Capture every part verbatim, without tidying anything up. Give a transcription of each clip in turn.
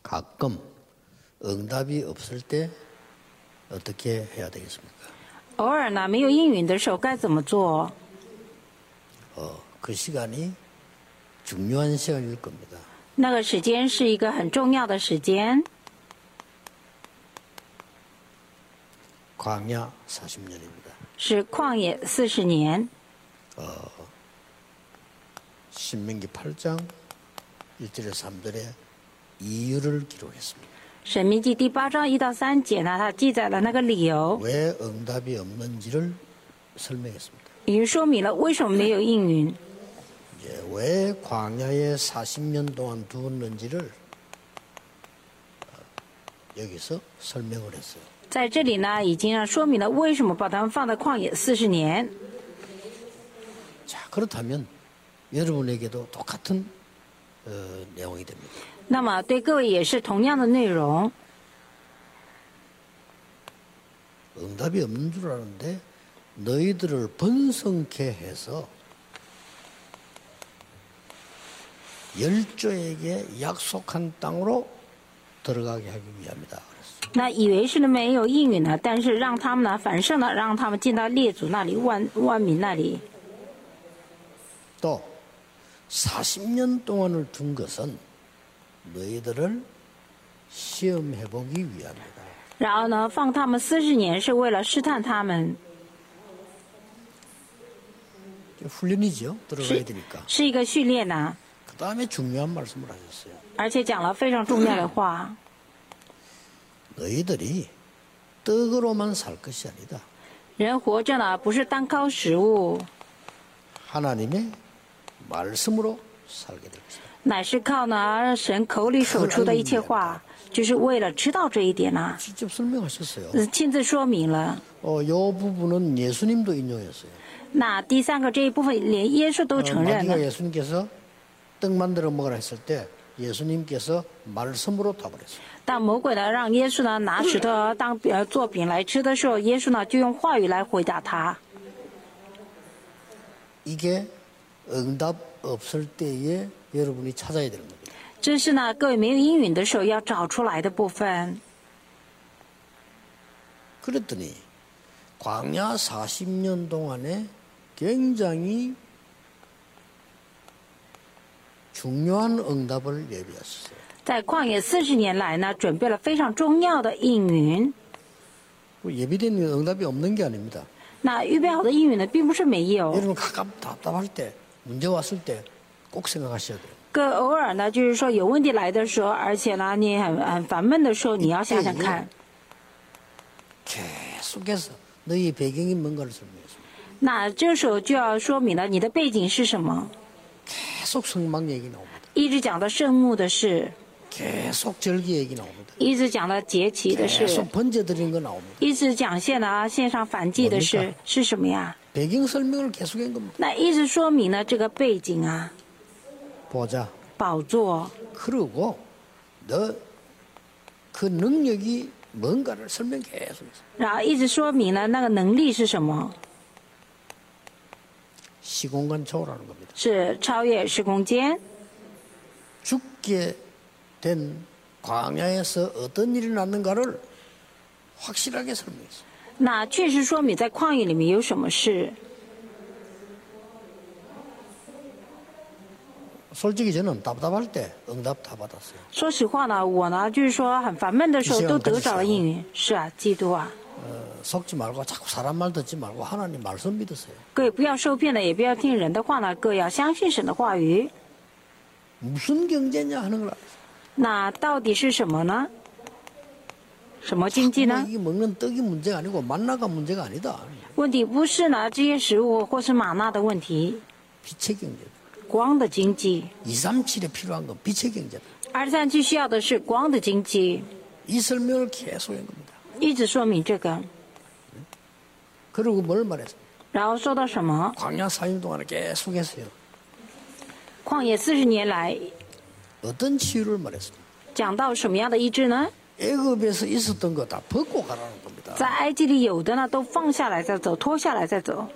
가끔 응답이 없을 때 어떻게 해야 되겠습니까? 偶尔呢，没有应允的时候该怎么做？ 어, 그 시간이 중요한 시간일 겁니다. 那个时间是一个很重要的时间， 광야 사십 년입니다. 是旷野四十年。 신명기 팔 장 일 절에 삼 절에 이유를 기록했습니다. 申命记第八章一到三节呢，它记载了那个理由， 왜 응답이 없는지를 설명했습니다. 已经说明了为什么没有应允， 이제 왜 광야에 사십 년 동안 두었는지를 여기서 설명을 했어요. 在这里呢，已经说明了为什么把他们放在旷野四十年。 자, 그렇다면 여러분에게도 똑같은 어, 내용이 됩니다. 那么对各位也是同样的内容。 응답이 없는 줄 아는데 너희들을 번성케 해서 열조에게 약속한 땅으로 들어가게 하기 위함이다. 那以为是没有应允呢，但是让他们呢反胜了，让他们进到列祖那里、万万民那里。 또 사십 년 동안을 둔 것은 너희들을 시험해보기 위함이다. 然后呢，放他们四十年是为了试探他们， 훈련이죠. 들어가야 되니까. 是一个训练呐、 그 다음에 중요한 말씀을 하셨어요. 而且讲了非常重要的话。 너희들이 떡으로만 살 것이 아니다. 人活着呢，不是单靠食物， 하나님의 말씀으로 살게 될 것이다. 乃是靠呢神口里所出的一切话，就是为了知道这一点呢、 직접 설명하셨어요. 呃亲自说明了。 어, 요 부분은 예수님도 인용했어요. 那第三个这一部分，连耶稣都 어, 承认 마귀가 了。 예수님께서 떡 만들어 먹으라 했을 때 예수님께서 말씀으로 답을 했어요. 当魔鬼呢让耶稣呢拿石头当呃做饼来吃的时候，耶稣呢就用话语来回答他。 이게 응답 없을 때에 여러분이 찾아야 되는 겁니다. 这是呢各位没有应允的时候要找出来的部分。 그랬더니 광야 사십 년 동안에 굉장히 중요한 응답을 예비하셨어요. 在旷野四十年来呢，准备了非常重要的应允。 예비된 응답이 없는 게 아닙니다. 那预备好的应允呢，并不是没有。 여러분 가끔 답답할 때 문제 왔을 때 꼭 생각하셔야 돼요. 个偶尔呢，就是说有问题来的时候，而且呢你很很烦闷的时候，你要想想看。 계속해서 너희 배경이 뭔가를 설명했습니다. 那这时候就要说明了你的背景是什么， 계속 성막 얘기 나옵니다. 一直讲到圣幕的事， 계속 절기 얘기 나옵니다. 一直讲到节期的事， 계속 번제 드린 거 나옵니다. 一直讲现啊线上反祭的事 뭡니까 是什么呀？ 배경 설명을 계속한 겁니다. 那一直说明了这个背景啊， 보자. 宝座， 그러고 너 그 능력이 뭔가를 설명 계속했어. 然后一直说明了那个能力是什么， 시공간 초월하는 겁니다. 是超越时空间。 죽게 된 광야에서 어떤 일이 났는가를 확실하게 설명했어. 那确实说明在旷野里面有什么事。 솔직히 저는 답답할 때 응답 다 받았어요. 说实话呢，我呢就是说很烦闷的时候都得着了应允。是啊，基督啊， 어, 속지 말고 자꾸 사람 말 듣지 말고 하나님 말씀 믿으세요. 各位不要受骗了，也不要听人的话呢，各位要相信神的话语。 무슨 경제냐 하는 걸 알았어요. 那到底是什么呢？什么经济 뭐 呢？ 이게 먹는 떡이 문제가 아니고 만나가 문제가 아니다. 问题不是呢这些食物或是玛纳的问题， 빛의 경제. 光的经济。 이삼칠에 필요한 건 빛의 경제다. 二三七需要的是光的经济， 이 설명을 계속 한 겁니다. 一直说明这个。 그리고 뭘 말했어? 然后说到什么？ 광야 사 년 동안에 계속 했어요. 旷野四十年来 어떤 치유를 말했습니까? 讲到什么样的医治呢？ 애굽에서 있었던 거 다 벗고 가라는 겁니다. 在埃及里有的呢都放下来再走，脱下来再走。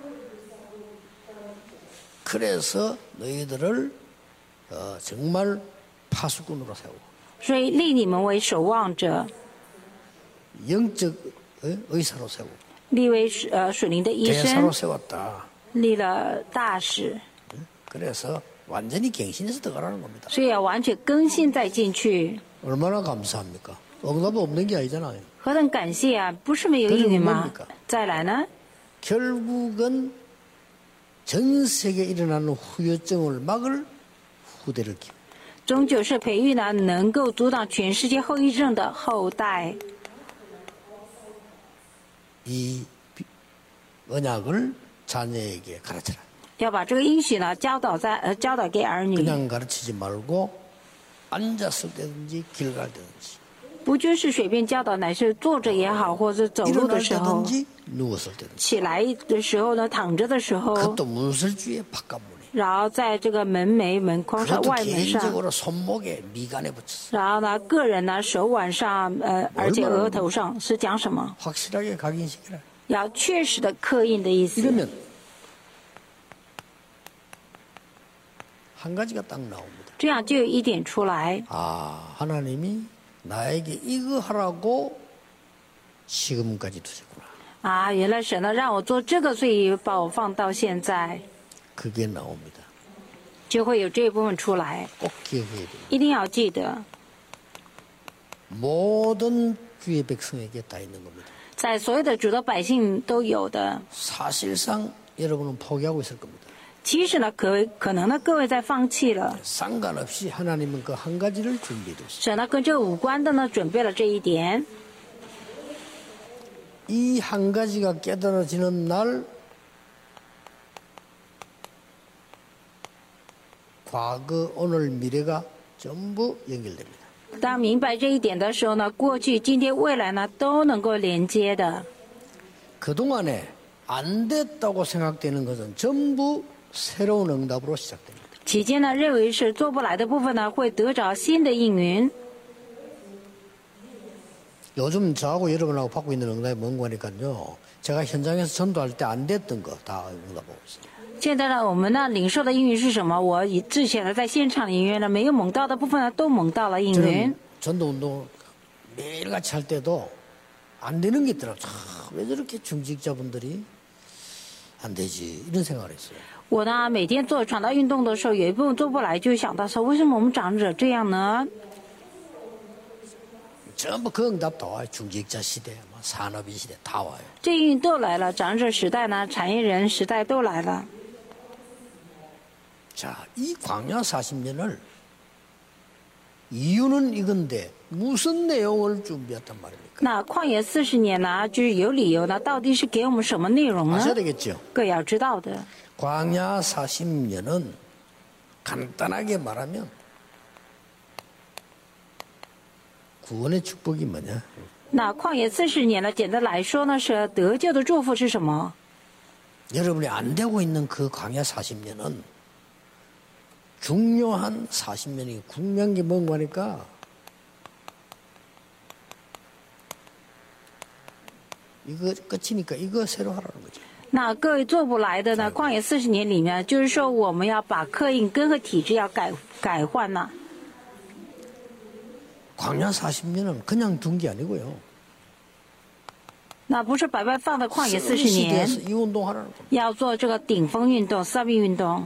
그래서 너희들을 어, 정말 파수꾼으로 세우고 所以立你们为守望者， 영적 어? 의사로 세우고 立为呃属灵的医 대사로 生， 세웠다. 立了大使， 그래서 완전히 갱신해서 들어가라는 겁니다. 所以要完全更新再进去。 얼마나 감사합니까? 응답 없는 게 아니잖아요. 何等感谢啊！不是没有应允吗？再来呢？ 결국은 전 세계에 일어나는 후유증을 막을 후대를 키워. 终究是培育呢能够阻挡全世界后遗症的后代。 이 언약을 자녀에게 가르쳐라. 要把这个应许呢教导在呃教导给儿女， 그냥 가르치지 말고 앉았을 때든지 길 갈 때든지 不就是随便教导，乃是坐着也好，或者走路的 일어날 时候， 때든지 누웠을 때든지 起来的时候呢，躺着的时候， 그것도 문설주의 바깥문에 然后在这个门楣门框上 그것도 外门上， 개인적으로 손목에 미간에 붙였어. 然后呢个人呢手腕上呃而且额头上是讲什么？ 확실하게 각인시키라. 要确实的刻印的意思。 이러면 한 가지가 딱 나옵니다. 这样就有一点出来， 아, 하나님이 나에게 이거 하라고 지금까지 두셨구나. 啊，原来神呢让我做这个，所以把我放到现在， 그게 나옵니다. 就会有这一部分出来， 꼭 기억해야 돼요. 一定要记得， 모든 주의 백성에게 다 있는 겁니다. 在所有的主的百姓都有的。 사실상 여러분은 포기하고 있을 겁니다. 其实呢，可可能呢，各位在放弃了。 상관없이 하나님은 그 한 가지를 준비해 뒀어요. 神呢，跟这个无关的呢，准备了这一点。 이 한 가지가 깨달아지는 날 과거, 오늘, 미래가 전부 연결됩니다. 当明白这一点的时候呢，过去、今天、未来呢，都能够连接的。 그동안에 안 됐다고 생각되는 것은 전부 새로운 응답으로 시작됩니다. 期间呢，认为是做不来的部分呢，会得着新的应允。 요즘 저하고 여러분하고 받고 있는 응답이 뭔 거니까요. 제가 현장에서 전도할 때 안 됐던 거 다 응답하고 있어요. 现在呢，我们呢领受的应允是什么？我以之前呢在现场里面呢没有蒙到的部分呢，都蒙到了应允。 저는 전도 운동 매일같이 할 때도 안 되는 게 있더라고요. 참, 왜 저렇게 중직자분들이 안 되지 이런 생각을 했어요. 我呢每天做传道运动的时候，有一部分做不来，就想到说，为什么我们长者这样呢？ 전부 그 응답 다 와요. 중직자 시대, 뭐 산업인 시대 다 와요. 这应允都来了，长者时代呢，产业人时代都来了。 자, 이 광야 사십 년을 이유는 이건데 무슨 내용을 준비했단 말입니까? 那旷野四十年呢，就是有理由呢，到底是给我们什么内容呢？ 아셔야 되겠죠. 各要知道的。 광야 사십 년은 간단하게 말하면 구원의 축복이 뭐냐? 那旷野四十年呢，简单来说呢，是得救的祝福是什么？ 여러분이 안 되고 있는 그 광야 사십 년은 중요한 사십 년이 중요한 게 뭔가 하니까 이거 끝이니까 이거 새로 하라는 거죠. 那各位做不来的呢，旷野四十年里面，就是说我们要把刻印根和体制要改改换呢。 광야 사십 년은 그냥 둔 게 아니고요. 那不是白白放的旷野四十年， 시대에서 이 운동하라는 겁니다. 要做这个顶峰运动、色命运动，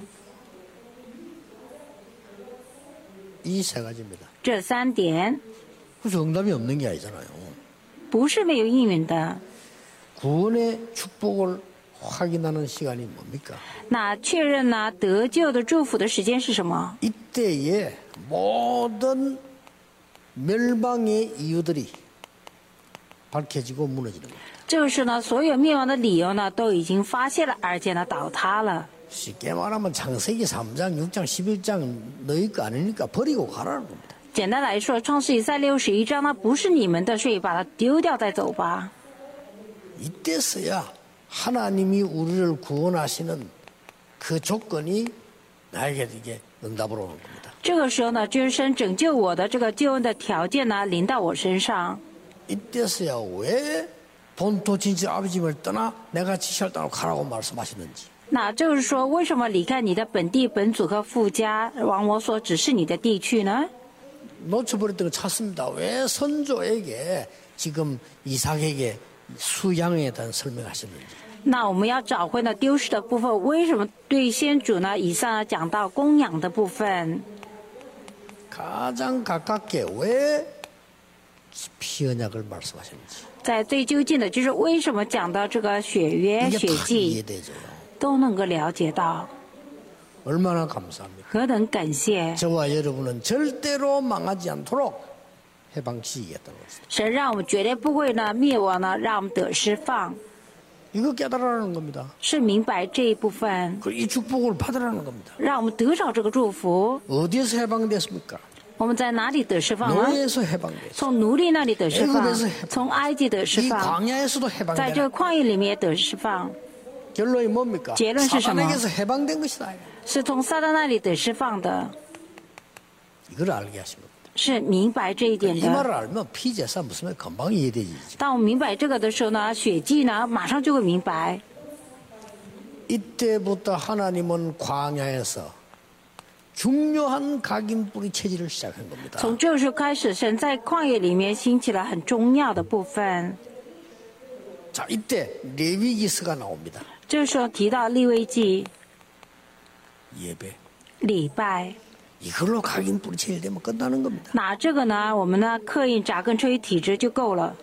이 세 가지입니다. 这三点 그래서 응답이 없는 게 아니잖아요. 不是没有应允的。 구원의 축복을 확인하는 시간이 뭡니까? 那确认呢得救的祝福的时间是什么？ 이때에 모든 멸망의 이유들이 밝혀지고 무너지는 거예요. 这个是呢，所有灭亡的理由呢都已经发现了，而且呢倒塌了。 쉽게 말하면 창세기 삼 장, 육 장, 십일 장 너희 거 아니니까 버리고 가라는 겁니다. 简单来说，创世纪三六十一章呢不是你们的，所以把它丢掉再走吧。 이때서야 하나님이 우리를 구원하시는 그 조건이 나에게 이게 응답으로 오는 겁니다. 这个时候呢，就是神拯救我的这个救恩的条件呢临到我身上。 이때서야 왜 본토 진실 아버지를 떠나 내가 지시할 땅으로 가라고 말씀하시는지. 那就是说，为什么离开你的本地本族和父家，往我所指示你的地区呢？ 놓쳐버렸던 걸 찾습니다. 왜 선조에게 지금 이삭에게 수양에 대한 설명하셨는지. 那我们要找回呢丢失的部分，为什么对先祖呢以上呢讲到供养的部分？ 가장 가깝게 왜 피 언약을 말씀하셨는지. 在最究竟的就是为什么讲到这个血约、 이게 血 다 祭， 이해되죠. 都能够了解到， 얼마나 감사합니까? 何等感谢！ 저와 여러분은 절대로 망하지 않도록 해방시키겠다는 것입니다. 神让我们绝对不会呢灭亡呢，让我们得释放， 이거 깨달으라는 겁니다. 是明白这一部分， 그리고 이 축복을 받으라는 겁니다. 让我们得着这个祝福。 어디에서 해방됐습니까? 我们在哪里得释放呢？ 노예에서 해방됐어요. 从奴隶那里得释放 애굽에서 해방 ， 从埃及得释 이 放， 광야에서도 在这 해방되는 个旷野里面也得释放， 결론이 뭡니까? 결론은 사단에게서 해방된 것이다. 是从撒旦那里得释放的， 이걸 알게 하십니다. 是明白这一点 이 的。 말을 알면 피제사 무슨 말 금방 이해되지. 当我们明白这个的时候呢，血祭呢马上就会明白。 이때부터 하나님은 광야에서 중요한 각인 뿌리 체질을 시작한 겁니다. 从这个时候开始，神在旷野里面兴起了很重要的部分。 자, 이때 레위기스가 나옵니다. 这个时候提到利未记、 예배. 礼拜， 이걸로 각인 뿌리 체질되면 끝나는 겁니다. 拿这个呢，我们呢刻印扎根成为体质就够了。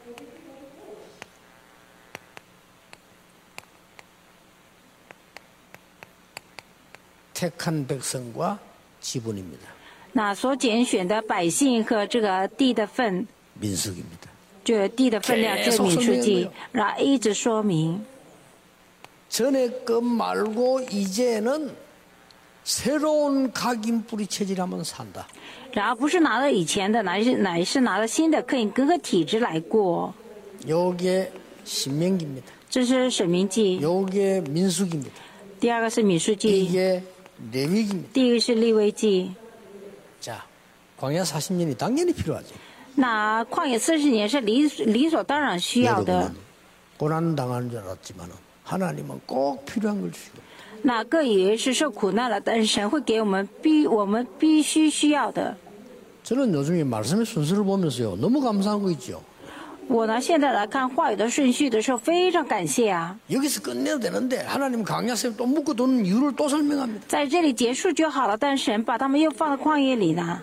택한 백성과 지분입니다. 那所拣选的百姓和这个地的份， 민숙입니다. 这个地的分量，这是民数记，然后一直说明。 전에 것 말고 이제는 새로운 각인 뿌리 체질하면 산다. 然后不是拿了以前的，乃是乃是拿了新的，可以各个体制来过。 요게 신명기입니다. 这是神明记， 요게 민숙입니다. 第二个是民数记， 이게 레위기입니다. 第一个是利未记。 자, 광야 사십 년이 당연히 필요하죠. 那旷野四十年是理理所当然需要的。 여러분은 고난 당하는 줄 알았지만 하나님은 꼭 필요한 걸 주시고. 那各以为是受苦难了，但是神会给我们必我们必须需要的。 저는 요즘에 말씀의 순서를 보면서요 너무 감사한 거 있죠. 我呢现在来看话语的顺序的时候，非常感谢啊。 여기서 끝내도 되는데 하나님 광야에 또 묶어 두는 이유를 또 설명합니다. 在这里结束就好了，但神把他们又放到旷野里呢。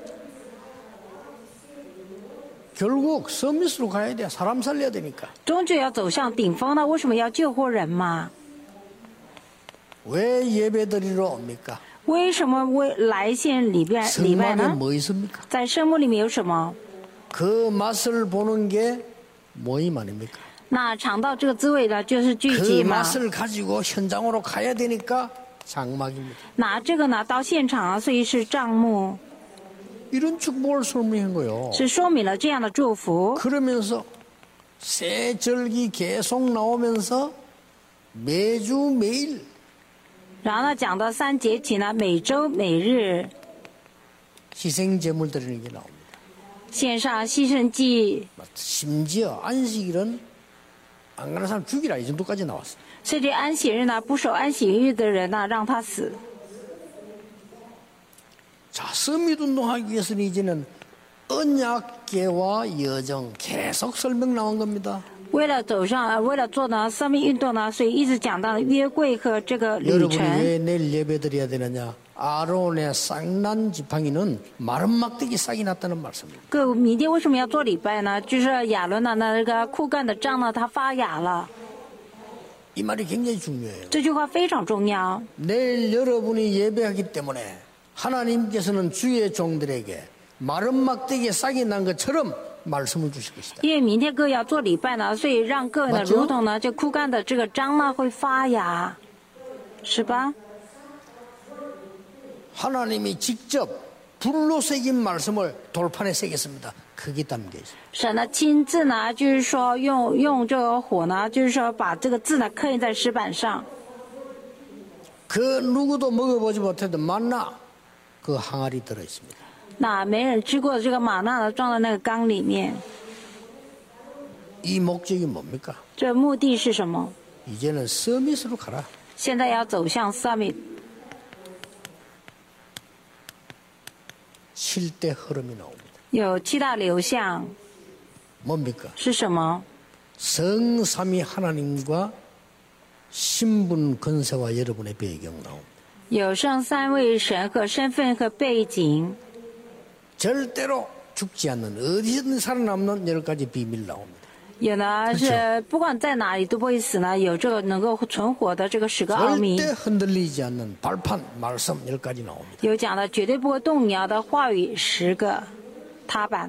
결국 서밋으로 가야 돼. 사람 살려야 되니까. 终究要走向顶峰呢？为什么要救活人嘛？ 왜 예배드리러 옵니까? 为什么为来献礼拜礼拜 성막에 呢？ 뭐 있습니까? 在圣幕里面有什么？ 그 맛을 보는 게 모임 아닙니까? 那尝到这个滋味的就是聚 그 集嘛。 맛을 가지고 현장으로 가야 되니까 장막입니다. 拿这个呢到现场啊，所以是帐幕， 이런 축복을 설명한 거예요. 是说明了这样的祝福。 그러면서 새 절기 계속 나오면서 매주 매일 然后呢，讲到三节期呢，每周每日 희생 제물 드리는 게 나옵니다. 献上牺牲祭， 심지어 안식일은 안 가는 사람 죽이라 이 정도까지 나왔어요. 甚至安息日呢，不守安息日的人呢，让他死。 자, 서밋 운동하기 위해서는 이제는 언약계와 여정 계속 설명 나온 겁니다. 为了走上，为了做呢生命运动呢，所以一直讲到了约柜和这个旅 여러분이 程。 왜 내일 예배 드려야 되느냐? 아론의 쌍난 지팡이는 마른 막대기 싹이 났다는 말씀입니다. 各位明天为什么要做礼拜呢？就是亚伦的那个枯干的杖呢，它发芽了。 이 말이 굉장히 중요해요. 这句话非常重要。 내일 여러분이 예배하기 때문에 하나님께서는 주의 종들에게 마른 막대기에 싹이 난 것처럼 말씀을 주실 것이다. 因为明天各位要做礼拜呢，所以让各位呢， 맞죠? 如同呢这枯干的这个章呢会发芽，是吧？ 하나님이 직접 불로 새긴 말씀을 돌판에 새겼습니다. 그게 담겨 있어요. 神呢亲自呢，就是说用用这个火呢，就是说把这个字呢刻印在石板上。 그 누구도 먹어보지 못해도 만나 그 항아리 들어 있습니다. 那没人吃过的这个玛纳呢，装在那个缸里面。 이 목적이 뭡니까? 这目的是什么？ 이제는 서밋으로 가라. 现在要走向 summit。 칠대 흐름이 나옵니다. 有七大流向 뭡니까? 是什么？ 성삼위 하나님과 신분 건세와 여러분의 배경 나옵니다. 有圣三位神和身份和背景， 절대로 죽지 않는 어디서든 살아남는 여러 가지 비밀 나옵니다. 有呢是不管在哪里都不会死呢，有这个能够存活的这个十个奥秘。 절대 흔들리지 않는 발판, 말씀 열 가지 나옵니다. 有讲的绝对不会动摇的话语十个踏板，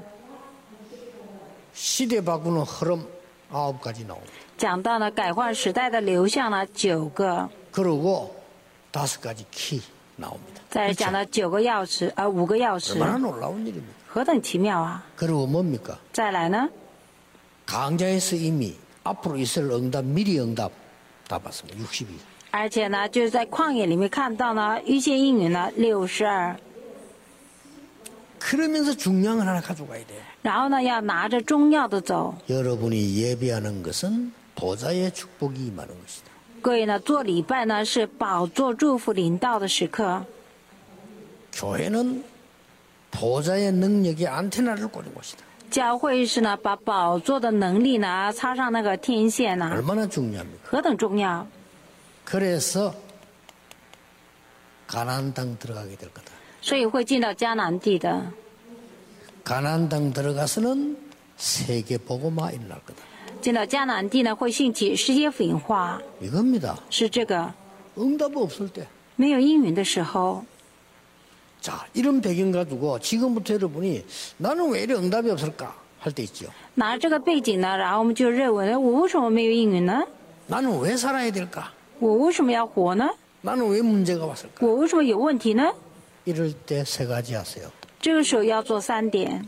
시대 바꾸는 흐름 아홉 가지 나옵니다. 讲到呢改换时代的流向呢九个， 그리고 다섯 가지 키 나옵니다. 再讲了九个钥匙，呃五个钥匙， 얼마나 놀라운 일입니까? 何等奇妙啊！ 그리고 뭡니까? 再来呢， 강좌에서 이미 앞으로 있을 응답, 미리 응답 다 봤습니다. 육십이. 而且呢就是在旷野里面看到呢预先应允呢六十二， 그러면서 중요한 걸 하나 가져가야 돼요. 然后呢要拿着中药的走。 여러분이 예배하는 것은 보좌의 축복이 임하는 것이다. 各位呢做礼拜呢是宝座祝福临到的时刻， 교회는 보좌의 능력의 안테나를 꽂은 곳이다. 教会是呢把宝座的能力呢插上那个天线呢， 얼마나 중요합니까? 何等重要！ 그래서 가나안 땅 들어가게 될 거다. 所以会进到迦南地的。 가나안 땅 들어가서는 세계 복음화 일어날 거다. 进到迦南地呢会兴起世界福音化， 이겁니다. 是这个 응답 없을 때. 没有应允的时候。 자, 이런 배경 가지고 지금부터 여러분이 나는 왜 이래 응답이 없을까 할 때 있죠. 拿着这个背景呢，然后我们就认为我为什么没有应允呢？ 나는 왜 살아야 될까? 我为什么要活呢？ 나는 왜 문제가 왔을까? 我为什么有问题呢？ 이럴 때 세 가지 하세요. 这个时候要做三点。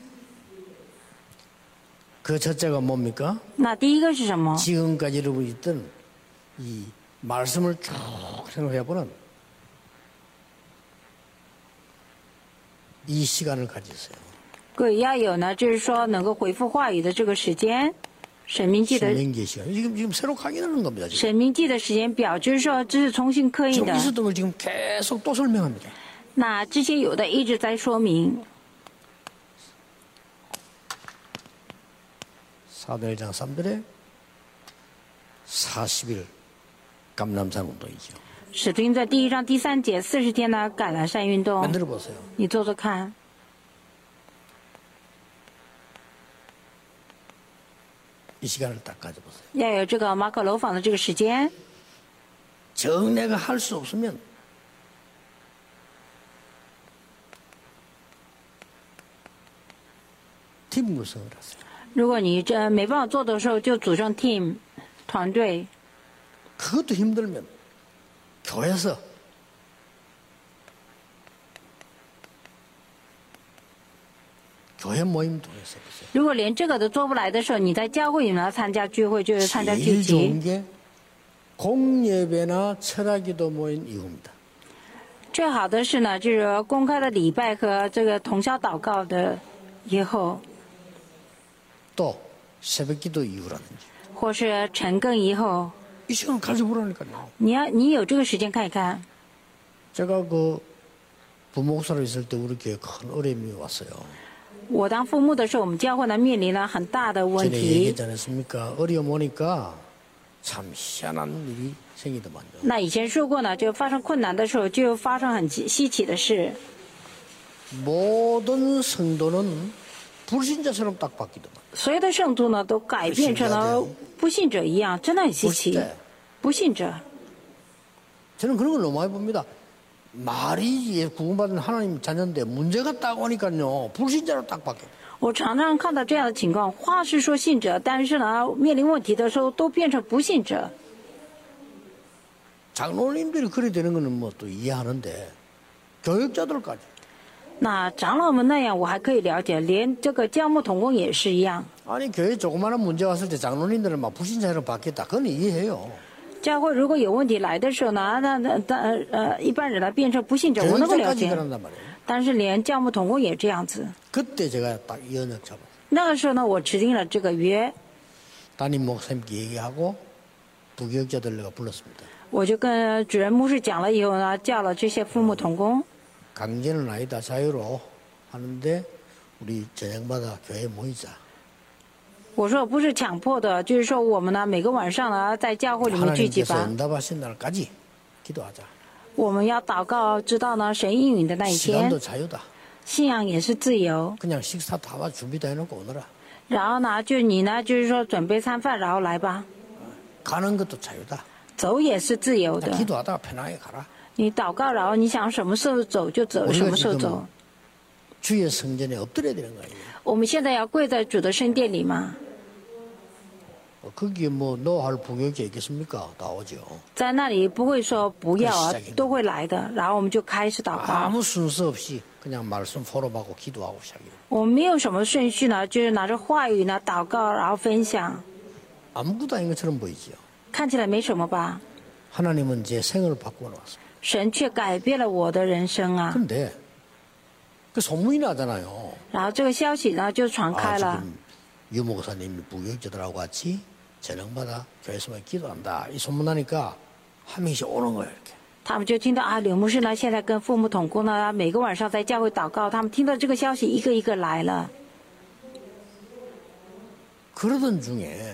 그 첫째가 뭡니까? 那第一个是什么？ 지금까지 여러분이 있던 이 말씀을 쭉 생각해보는 이 시간을 가지세요. 各位要有呢，就是说能够回复话语的这个时间，神明记的 신명기 시간. 지금, 지금 새로 확인하는 겁니다. 지금. 神明记的时间表，就是说这是重新刻印 지금 的。 있었던 걸 지금 계속 또 설명합니다. 那之前有的一直在说明。 사도일장 삼 절에 사십 일 감람산 운동이죠. 使徒行传第一章第三节四十天的橄榄山运动， 만들어 보세요. 你做做看。 이 시간을 딱 가져보세요. 要有这个马可楼坊的这个时间， 정내가 할 수 없으면 팀 구성을 하세요. 如果你这没办法做的时候，就组成 team 团队。 그것도 힘들면 교회에서 교회 모임 통해서 보세요. 如果连这个都做不来的时候，你在教会里面参加聚会，就是参加聚 제일 좋은 集。 게 공예배나 철학기도 모인 이후입니다. 最好的是呢，就是公开的礼拜和这个同宵祷告的以后， 또 새벽기도 이후라든지 或是晨更以后， 이 시간 가져보라니까요. 你要你有这个时间看一看。 제가 그 부목사로 있을 때 우리 교회 큰 어려움이 왔어요. 我当父母的时候，我们教会呢面临了很大的问 전에 题。 얘기했지 않았습니까? 어려움 오니까 참 희한한 일이 생기더만요. 那以前说过呢，就发生困难的时候，就发生很稀奇的事。 모든 성도는 불신자처럼 딱 바뀌더만. 所有的圣徒呢，都改变成了不信者一样，真的很稀奇。不信者， 저는 그런 걸 너무 많이 봅니다. 말이 구원받은 하나님 자녀인데 문제가 딱 오니까요. 불신자로 딱 바뀌어요. 我常常看到这样的情况，话是说信者，但是呢，面临问题的时候都变成不信者。 장로님들이 그래 되는 거는 뭐 또 이해하는데 교육자들까지 那长老们那样，我还可以了解，连这个教牧同工也是一样。 아니 교회 조그마한 문제 왔을 때 장로님들은 막 불신자로 바뀌었다. 그건 이해해요. 教会如果有问题来的时候呢，那那那呃一般人呢变成不信者，我能够了 교육자까지 解。 그런단 말이에요. 但是连教牧同工也这样子。 그때 제가 딱 이 언약 잡았어요. 那个时候呢，我持定了这个约， 담임 목사님께 얘기하고 부교육자들 내가 불렀습니다. 我就跟主任牧师讲了以后呢，叫了这些父母同工， 강제는 아니다. 자유로 하는데 우리 저녁마다 교회에 모이자. 我说不是强迫的，就是说我们呢每个晚上呢在教会里面聚集 하나님께서 吧， 응답하신 날까지 기도하자. 我们要祷告，知道呢神应允的那一天， 시간도 자유다. 信仰也是自由。 그냥 식사 다 와 준비다 해놓고 오너라. 然后呢，就你呢，就是说准备餐饭，然后来吧。 가는 것도 자유다. 走也是自由的。 기도하다가 편하게 가라. 你祷告，然后你想什么时候走就走，什么时候走。 주의 성전에 엎드려야 되는 거예요. 我们现在要跪在主的圣殿里嘛， 거기에 뭐 노할 부격이 있겠습니까? 다 오죠. 在那里不会说不要啊 시작인 ， 都会来的。然后我们就开始祷告。 아무 순서 없이 그냥 말씀 포럼하고 기도하고 시작해요. 我们没有什么顺序呢，就是拿着话语呢祷告，然后分享， 아무것도 아닌 것처럼 보이지요. 看起来没什么吧？ 하나님은 제 생을 바꾸어 놨어요. 神却改变了我的人生啊！ 근데 그 소문이 나잖아요. 然后这个消息呢就传 아, 开了。 지금 유 목사님이 부교육자들하고 같이 저녁마다 교회에서만 기도한다. 이 소문 나니까 한 명씩 오는 거예요. 이렇게. 他们就听到啊，柳牧师呢现在跟父母同工呢，每个晚上在教会祷告。他们听到这个消息，一个一个来了。 그러던 중에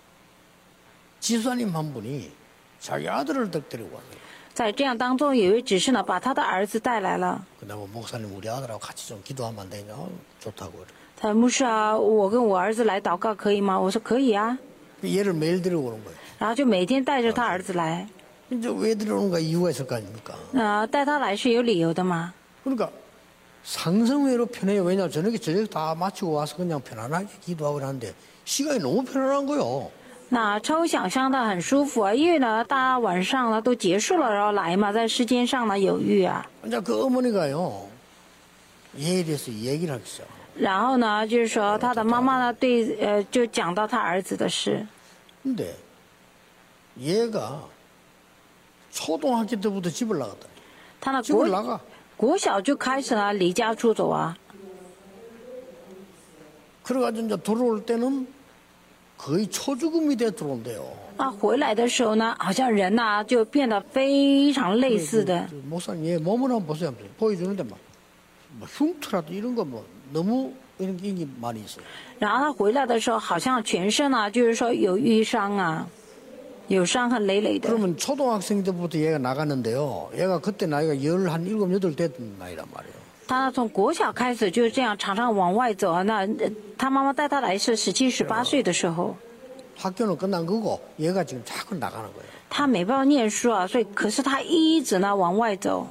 지사님 한 분이 자기 아들을 덕 데리고 왔어요. 在这样当中，有一位执事呢把他的儿子带来了。 근데 뭐 목사님 우리 아들하고 같이 좀 기도하면 안 되냐? 어, 좋다고 그래. 他说牧师啊，我跟我儿子来祷告可以吗？我说可以啊。 얘를 매일 데리고 오는 거예요. 然后就每天带着他儿子来。 이제 왜 데려오는가 이유가 있을 거 아닙니까? 呃，带他来是有理由的嘛。 그러니까 상성외로 편해요. 왜냐 저녁에 저녁 다 마치고 와서 그냥 편안하게 기도하고 하는데 시간이 너무 편안한 거요. 那超想象的很舒服啊，因为呢，大家晚上呢都结束了，然后来嘛，在时间上呢有余啊。 이제 그 어머니가요 얘에 대해서 얘기를 하기 시작. 然后呢，就是说他的妈妈呢对呃就讲到他儿子的事。 근데 얘가 초등학교 때부터 집을 나갔다. 他呢 집을 国 나가. 国小就开始呢离家出走啊。 그래가지고 이제 들어올 때는 거의 초죽음이 돼 들어온대요. 啊，回来的时候呢，好像人呐、就变得非常类似的。 그 목사님 얘 몸을 한번 보세요. 보여주는데 막, 뭐 흉터라도 이런 거 뭐 너무 이런 게 많이 있어요. 然后他回来的时候，好像全身啊，就是说有淤伤啊，有伤痕累累的。 그러면 초등학생 때부터 얘가 나갔는데요. 얘가 그때 나이가 열한 일곱 여덟 됐던 나이란 말이에요. 他从国小开始就是这样常常往外走啊。那呃他妈妈带他来是十七、十八岁的时候， 학교는 끝난 거고 얘가 지금 자꾸 나가는 거예요. 他没办法念书啊，所以可是他一直呢往外走。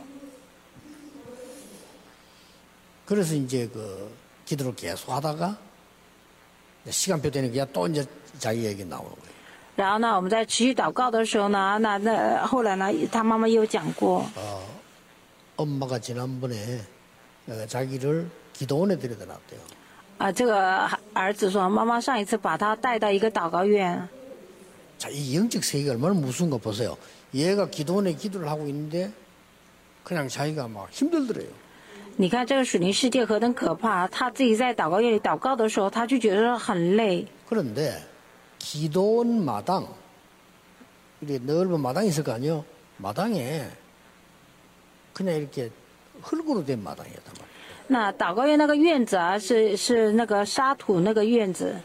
그래서 이제 그 기도를 계속 하다가 시간표 되니까 또 이제 자기 얘기 나오는 거예요. 然后呢，我们在持续祷告的时候呢，那那后来呢，他妈妈又讲过， 어, 엄마가 지난번에 어, 자기를 기도원에 데려다 놨대요. 啊，这个儿子说，妈妈上一次把他带到一个祷告院。 자, 이 영적 세계가 얼마나 무서운 거 보세요. 얘가 기도원에 기도를 하고 있는데 그냥 자기가 막 힘들더래요. 你看这个属灵世界何等可怕！他自己在祷告院里祷告的时候，他就觉得很累。 그런데 기도원 마당, 이렇게 넓은 마당이 있을 거 아니에요? 마당에 그냥 이렇게 흙으로 된 마당이었단 말이에요. 那祷告院那个院子啊，是是那个沙土那个院子，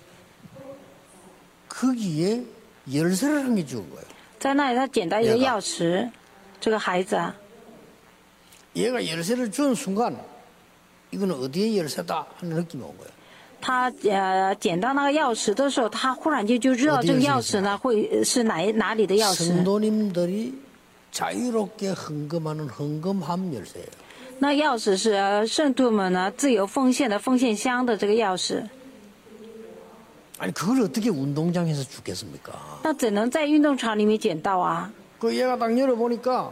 거기에 열쇠를 한 개 주은 거예요. 在那里他捡到一个 얘가 钥匙，这个孩子啊， 얘가 열쇠를 준 순간 이거는 어디의 열쇠다 하는 느낌이 온 거예요. 他呃捡到那个钥匙的时候，他忽然间就知道这个钥匙呢会是哪哪里的钥匙。 성도님들이 자유롭게 헌금하는 헌금함 열쇠예요. 那钥匙是呃圣徒们呢自由奉献的奉献箱的这个钥匙。 아니 그걸 어떻게 운동장에서 주겠습니까? 那怎能在运动场里面捡到啊？ 그 얘가 딱 열어보니까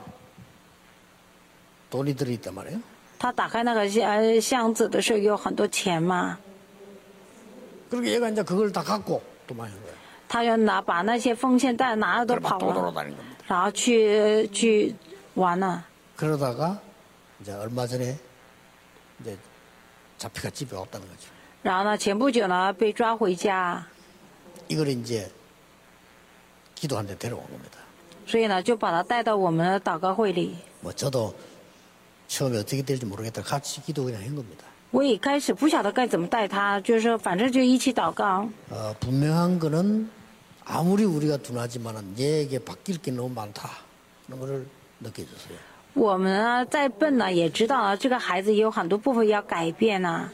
돈이 들어있단 말이에요. 他打开那个呃箱子的时候有很多钱嘛， 그리고 얘가 이제 그걸 다 갖고 도망한 거예요. 他就拿把那些奉献袋拿着都 그래 막 跑 또 了， 돌아다니는 겁니다. 然后去去玩了。 그러다가 이제 얼마 전에 이제 잡혀가 집에 왔다는 거죠. 然后呢，前不久呢被抓回家， 이걸 이제 기도하는데 데려온 겁니다. 所以呢就把他带到我们的祷告会里。 뭐 저도 처음에 어떻게 될지 모르겠다 같이 기도 그냥 한 겁니다. 我也开始不晓得该怎么带他，就是说反正就一起祷告。 어, 분명한 거는 아무리 우리가 둔하지만은 얘에게 바뀔 게 너무 많다. 그런 거를 느껴졌어요. 我们呢再笨呢也知道啊，这个孩子有很多部分要改变啊。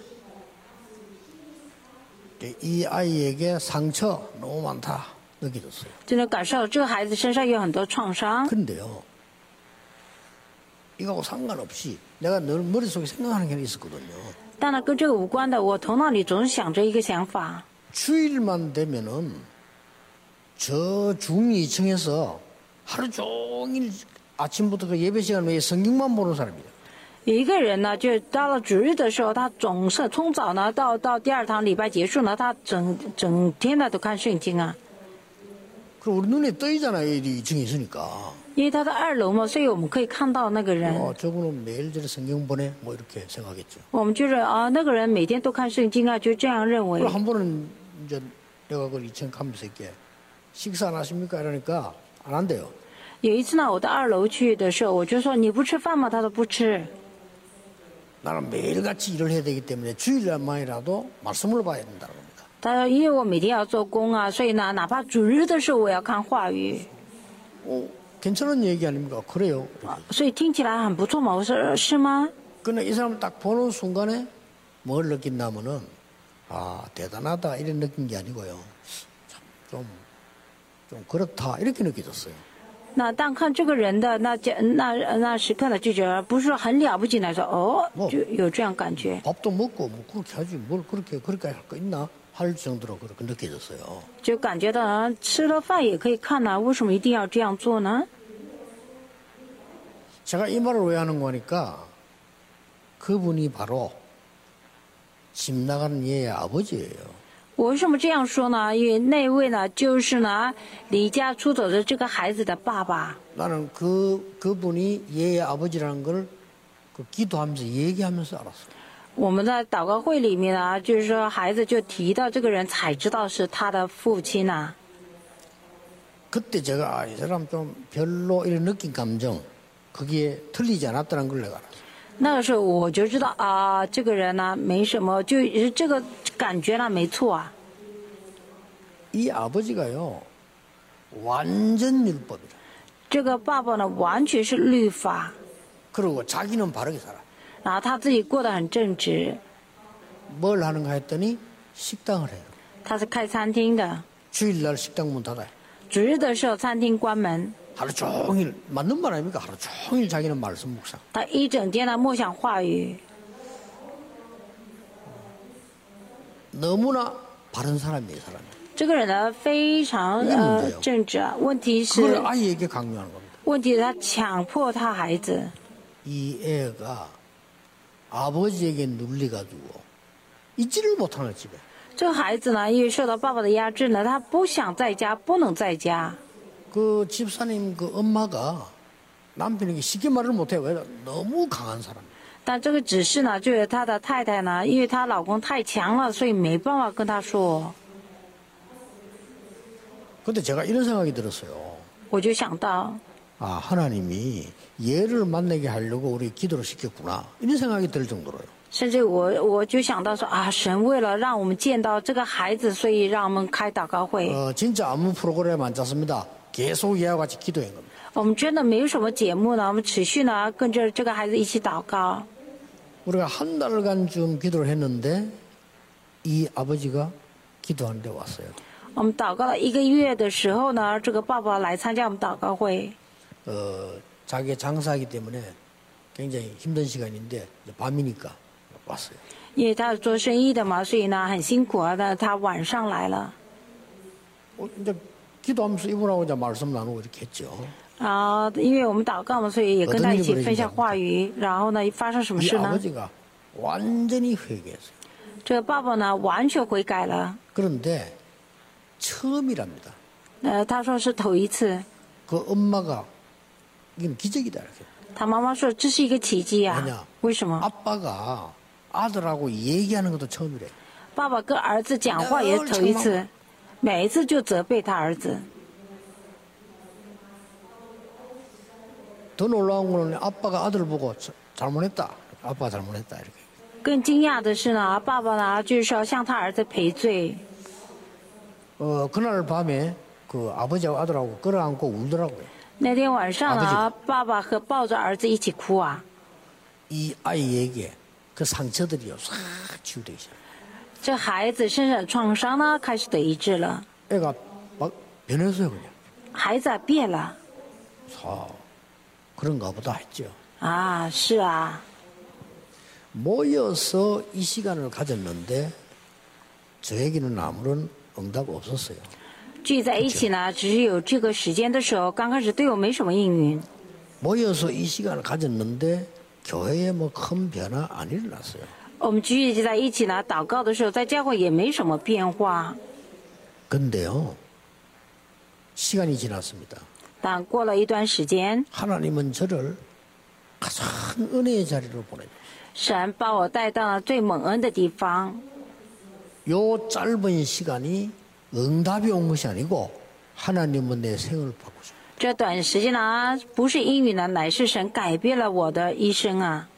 이 아이에게 상처 너무 많다 느껴졌어요. 真的感受这个孩子身上有很多创伤。 근데요, 이거하고 상관없이 내가 늘 머릿속에 생각하는 게 있었거든요. 当然跟这个无关的，我头脑里总是想着一个想法。 주일만 되면은 저 중이 층에서 하루 종일 아침부터 그 예배 시간 외에 성경만 보는 사람이에요. 有一个人呢，就到了主日的时候，他总是从早呢到到第二堂礼拜结束呢，他整整天呢都看圣经啊。 그럼 우리 눈에 떠있잖아요. 이 층에 있으니까. 因为他在二楼嘛，所以我们可以看到那个人。 어, 저분은 매일 저래 성경 보내 뭐 이렇게 생각했죠. 我们就是啊，那个人每天都看圣经啊，就这样认为。 그리고 한 번은 이제 내가 그 이 층 가면서 이렇게 식사 안 하십니까 이러니까 안 한대요. 有一次呢，我到二楼去的时候，我就说你不吃饭吗？他说不吃。 나는 매일같이 일을 해야 되기 때문에 주일날만이라도 말씀을 봐야 된다는 겁니다. 他说因为我每天要做工啊，所以呢，哪怕主日的时候我要看话语。 어, 괜찮은 얘기 아닙니까? 그래요. 所以听起来很不错嘛。我说是吗？ 근데 이 사람 딱 보는 순간에 뭘 느낀다면은 아 대단하다 이런 느낀 게 아니고요. 좀, 좀 그렇다 이렇게 느껴졌어요. 那当看这个人的那那那时刻呢，就觉得不是很了不起来说哦，就有这样感觉。 밥도 먹고 뭐 그렇게 하지 뭘 그렇게 그렇게 할 거 있나 할 정도로 그렇게 느껴졌어요. 就感觉到吃了饭也可以看呢，为什么一定要这样做呢？ 제가 이 말을 왜 하는 거니까 그분이 바로 집 나가는 얘의 아버지예요. 我为什么这样说呢？因为那位呢，就是呢离家出走的这个孩子的爸爸。 나는 그 그분이 얘의 아버지라는 걸 그 기도하면서 얘기하면서 알았어요. 我们在祷告会里面呢，就是说孩子就提到这个人，才知道是他的父亲呐。 그때 제가 아, 이 사람 좀 별로 이런 느낀 감정 거기에 틀리지 않았다는 걸 내가 알았어요. 那个时候我就知道啊，这个人呢没什么，就是这个感觉呢没错啊。 이 아버지가요 완전 율법이라. 这个爸爸呢完全是律法， 그리고 자기는 바르게 살아. 然后他自己过得很正直， 뭘 하는가 했더니 식당을 해요. 他是开餐厅的。 주일날 식당 문 닫아요. 主日的时候餐厅关门， 하루 종일 맞는 말 아닙니까? 하루 종일 자기는 말씀 묵상. 他一整天呢默想话语， 너무나 바른 사람이에요, 사람이. 这个人呢非常呃正直啊。问题 그걸 是， 아이에게 강요하는 겁니다. 问题是他强迫他孩子， 이 애가 아버지에게 눌려가지고 있지를 못하는 집에. 这个孩子呢因为受到爸爸的压制呢，他不想在家，不能在家。 그 집사님 그 엄마가 남편에게 쉽게 말을 못해요. 왜? 너무 강한 사람. 但这个指示呢，就是他的太太呢，因为她老公太强了，所以没办法跟他说。 근데 제가 이런 생각이 들었어요. 我就想到， 아, 하나님이 얘를 만나게 하려고 우리 기도를 시켰구나. 이런 생각이 들 정도로요. 甚至我我就想到说啊，神为了让我们见到这个孩子，所以让我们开祷告会。 어, 진짜 아무 프로그램 안 짰습니다. 계속 얘와 같이 기도한 겁니다. 我们真的没有什么节目呢，我们持续呢跟着这个孩子一起祷告。 우리가 한 달간 좀 기도를 했는데 이 아버지가 기도하는데 왔어요. 我们祷告了一个月的时候呢，这个爸爸来参加我们祷告会。 어, 자기 장사하기 때문에 굉장히 힘든 시간인데 밤이니까 왔어요. 因为他是做生意的嘛，所以呢很辛苦啊。那他晚上来了， 어, 이제 기도하면서 이분하고 이제 말씀 나누고 이렇게 했죠. 然后因为我们祷告嘛，所以也跟他一起分享话语。然后呢，发生什么 이 事呢？ 아버지가 완전히 회개했어요. 这个爸爸呢完全悔改了。 그런데 처음이랍니다. 呃，他说是头一次。 그 엄마가 이건 기적이다 이렇게. 他妈妈说这是一个奇迹啊 왜냐 ！ 为什么？ 아빠가 아들하고 얘기하는 것도 처음이래. 爸爸跟儿子讲话也是头一次，每一次就责备他儿子。 더 놀라운 거는 아빠가 아들을 보고 자- 잘못했다. 아빠가 잘못했다 이렇게. 更惊讶的是呢，爸爸呢就是要向他儿子赔罪。 어, 그날 밤에 그 아버지하고 아들하고 끌어안고 울더라고요. 那天晚上呢，爸爸和抱着儿子一起哭啊。 이 아이에게 그 상처들이요 싹 치유되기 시작. 这孩子身上的创伤呢，开始得医治了。 애가 막 변했어요 그냥. 孩子啊变了 아, 그런가 보다 했죠. 啊，是啊， 모여서 이 시간을 가졌는데 저에게는 아무런 응답 없었어요. 聚在一起呢，只是有这个时间的时候，刚开始对我没什么应允。 모여서 이 시간을 가졌는데 교회에 뭐 큰 변화 안 일어났어요. 我们聚集在一起呢，祷告的时候，在教会也没什么变化。 근데요, 시간이 지났습니다. 但过了一段时间， 하나님은 저를 가장 은혜의 자리로 보내요. 神把我带到了最蒙恩的地方。 요 짧은 시간이 응답이 온 것이 아니고 하나님은 내 생을 바꾸죠. 这短时间呢，不是应允呢，乃是神改变了我的一生啊。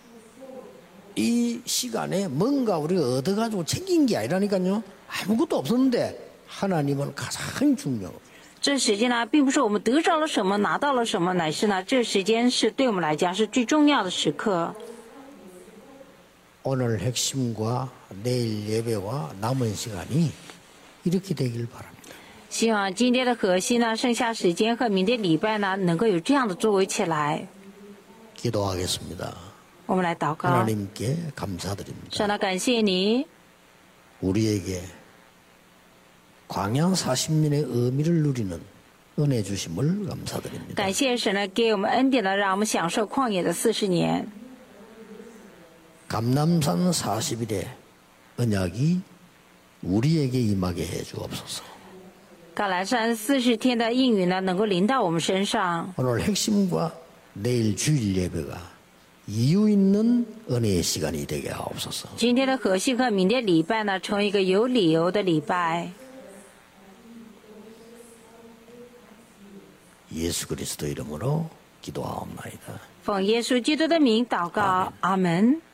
이 시간에 뭔가 우리가 얻어가지고 챙긴 게 아니라니까요. 아무것도 없었는데 하나님은 가장 중요하고. 这时间呢，并不是我们得着了什么，拿到了什么，乃是呢，这时间是对我们来讲是最重要的时刻。 오늘 핵심과 내일 예배와 남은 시간이 이렇게 되길 바랍니다. 希望今天的核心呢，剩下时间和明天礼拜呢，能够有这样的作为起来。 기도하겠습니다. 我们来祷告， 하나님께 감사드립니다. 神啊，感谢你， 우리에게 광야 사십 년의 의미를 누리는 은혜 주심을 감사드립니다. 感谢神呢，给我们恩典呢，让我们享受旷野的四十年。 감남산 사십 일의 언약이 우리에게 임하게 해 주옵소서. 橄榄山四十天的应允呢，能够临到我们身上。 오늘 핵심과 내일 주일 예배가 이유 있는 은혜의 시간이 되게 하옵소서. 今天的核心和明天礼拜呢，成为一个有理由的礼拜。 예수 그리스도 이름으로 기도하옵나이다. 奉耶稣基督的名祷告，阿门。